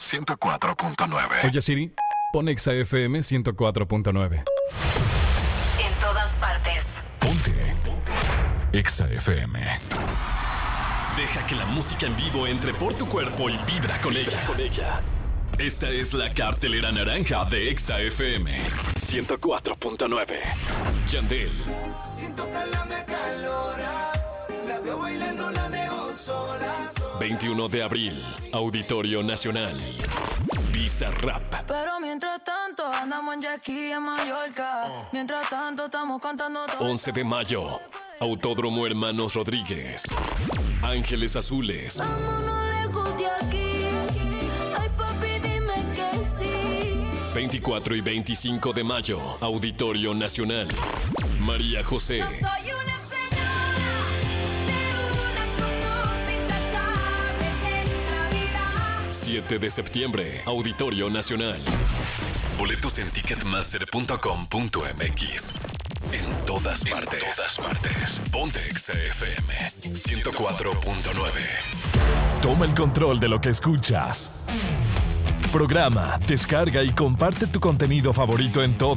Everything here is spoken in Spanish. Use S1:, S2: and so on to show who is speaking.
S1: 104.9.
S2: Oye Siri, pon Exa FM 104.9.
S3: En todas partes.
S1: Ponte Exa FM.
S4: Deja que la música en vivo entre por tu cuerpo y vibra con ella. Esta es la cartelera naranja de Exa FM 104.9. Yandel.
S5: Siento que la me calora, la veo bailando, la dejo sola.
S4: 21 de abril, Auditorio Nacional. Bizarrap.
S6: Pero mientras tanto andamos en jet ski en Mallorca. Mientras tanto estamos cantando todo.
S4: 11 de mayo, Autódromo Hermanos Rodríguez. Ángeles Azules.
S6: Vámonos lejos de aquí. Ay, papi, dime que sí.
S4: 24 y 25 de mayo, Auditorio Nacional. María José.
S6: No soy una frenada de una cosa intratable en la vida.
S4: 7 de septiembre, Auditorio Nacional. Boletos en ticketmaster.com.mx. En todas partes. Ponte Exa FM 104.9.
S1: Toma el control de lo que escuchas. Programa, descarga y comparte tu contenido favorito en todo